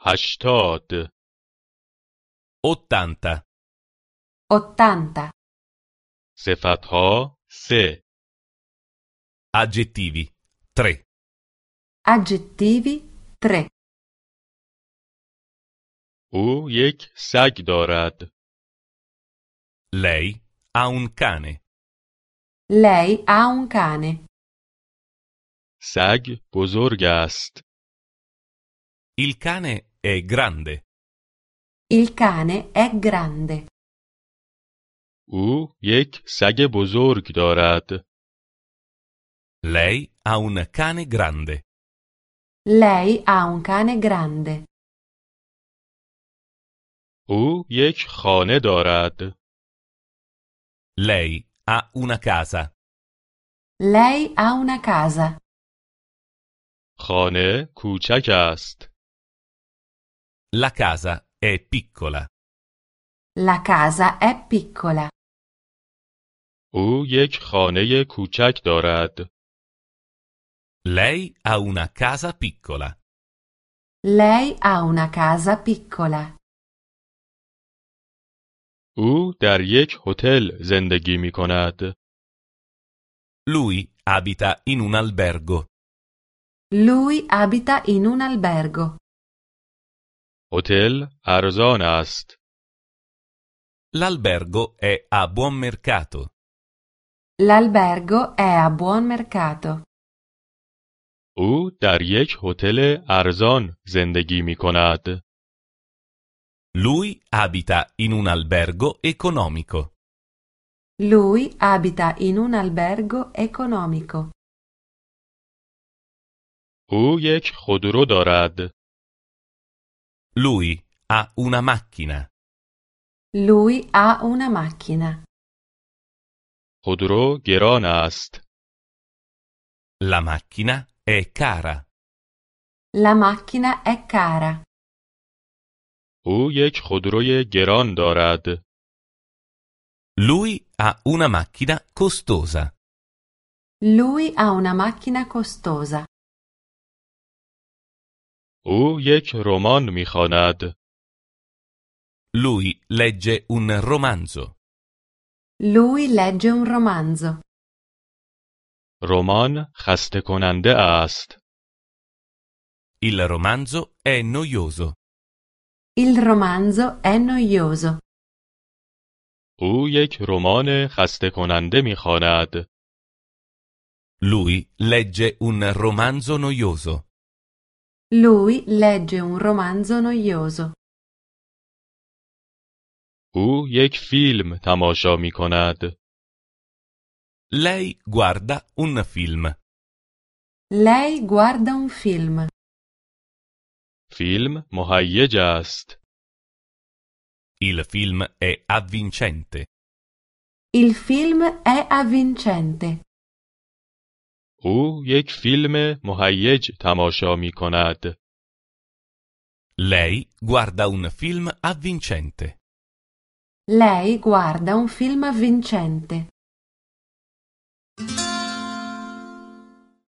80 80. 80. صفتها 3 Aggettivi 3. Aggettivi 3. او یک سگ دارد. Lei ha un cane. Lei ha un cane. سگ بزرگ است. Il cane è grande. Il cane è grande. او یک سگ بزرگ دارد. Lei ha un cane grande. Lei ha un cane grande. او یک خانه دارد. Lei ha una casa. Lei ha una casa. خانه کوچک است. La casa è piccola. La casa è piccola. او یک خانه کوچک دارد. Lei ha una casa piccola. Lei ha una casa piccola. او در یک هتل زندگی می کند. Lui abita in un albergo. Lui abita in un albergo. هتل ارزان است. L'albergo è a buon mercato. L'albergo è a buon mercato. او در یک هتل ارزان زندگی می کند. Lui abita in un albergo economico. Lui abita in un albergo economico. او یک خودرو دارد. Lui ha una macchina. Lui ha una macchina. خودرو گران است. La macchina è cara. La macchina è cara. او یک خودروی گران دارد. Lui ha una macchina costosa. Lui ha una macchina costosa. او یک رمان می خواند. Lui legge un romanzo. Lui legge un romanzo. رمان خسته کننده است. Il romanzo è noioso. Il romanzo è noioso. او یک رمان خسته کننده می خواند. Lui legge un romanzo noioso. Lui legge un romanzo noioso. او یک فیلم تماشا می کند. Lei guarda un film. Lei guarda un film. فیلم مهیج است. Il film è avvincente. Il film è avvincente. او یک فیلم مهیج تماشا می کند. Lei guarda un film avvincente. Lei guarda un film avvincente.